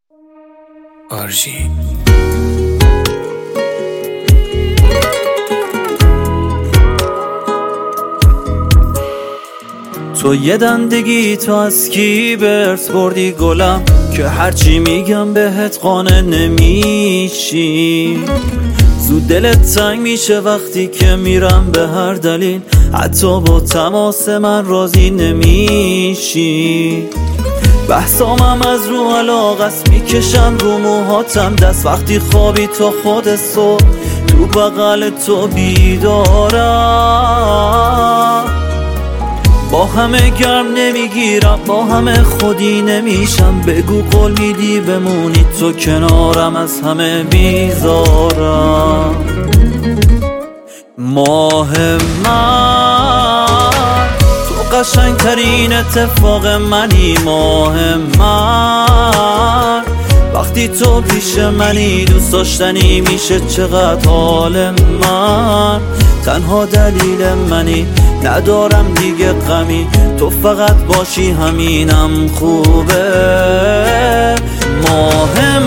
آرژی تو یه دندگی تو از کیبرت بردی گلم که هرچی میگم بهت قانع نمیشی. زود دلت تنگ میشه وقتی که میرم به هر دلیل، حتی با تماس من راضی نمیشی. بحثامم از رو علاقست، میکشم رو موهاتم دست وقتی خوابی تا خود صبح تو بغل تو بیدارم. با همه گرم نمیگیرم، با همه خودی نمیشم. بگو قول میدی بمونی تو کنارم، از همه بیزارم. ماه من تو قشنگترین اتفاق منی. ماه من وقتی تو پیش منی دوست داشتنی میشه چقدر حال من. تنها دلیل منی، ندارم دیگه غمی، تو فقط باشی همینم خوبه. ماه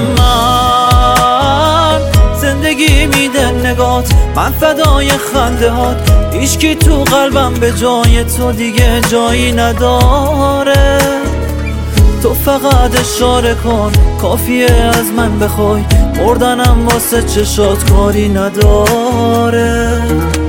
من زندگی میده نگات، من فدای خنده هات. هیچکی تو قلبم به جای تو دیگه جایی نداره. تو فقط اشاره کن کافیه از من بخوای، مردنم واسه چشات کاری نداره.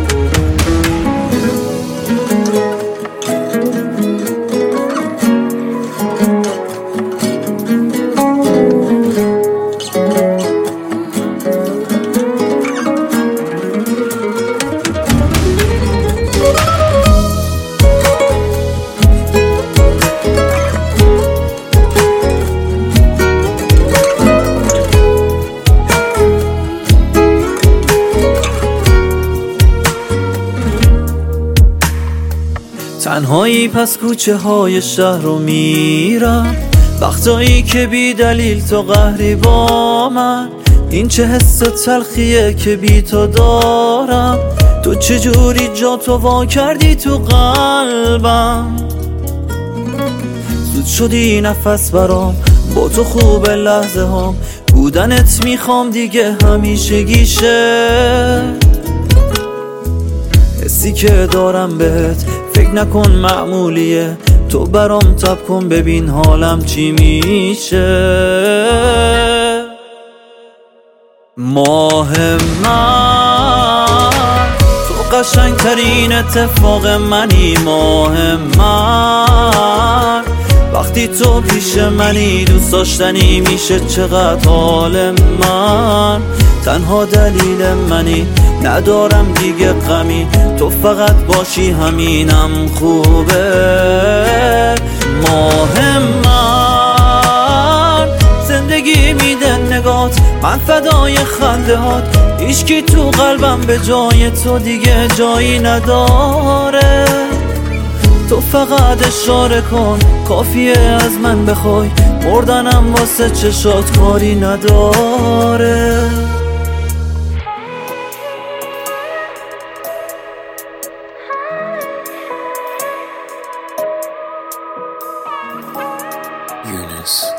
تنهایی پس کوچه های شهر رو میرم، وقتایی که بی دلیل تو قهری با من. این چه حس تلخیه که بی تو دارم، تو چجوری جا تو وا کردی تو قلبم. زود شدی نفس برام، با تو خوب لحظه هام، بودنت میخوام دیگه همیشگیشه. حسی که دارم بهت فکر نکن معمولیه، تو برام تب کن ببین حالم چی میشه. ماه من تو قشنگترین اتفاق منی. ماه من وقتی تو پیش منی دوست داشتنی میشه چقدر حال من. تنها دلیل منی، ندارم دیگه غمی، تو فقط باشی همینم خوبه. ماه من زندگی میده نگات، من فدای خنده هات. هیچکی تو قلبم به جای تو دیگه جایی نداره. تو فقط اشاره کن کافیه از من بخوای، مردنم واسه چشات کاری نداره. یونس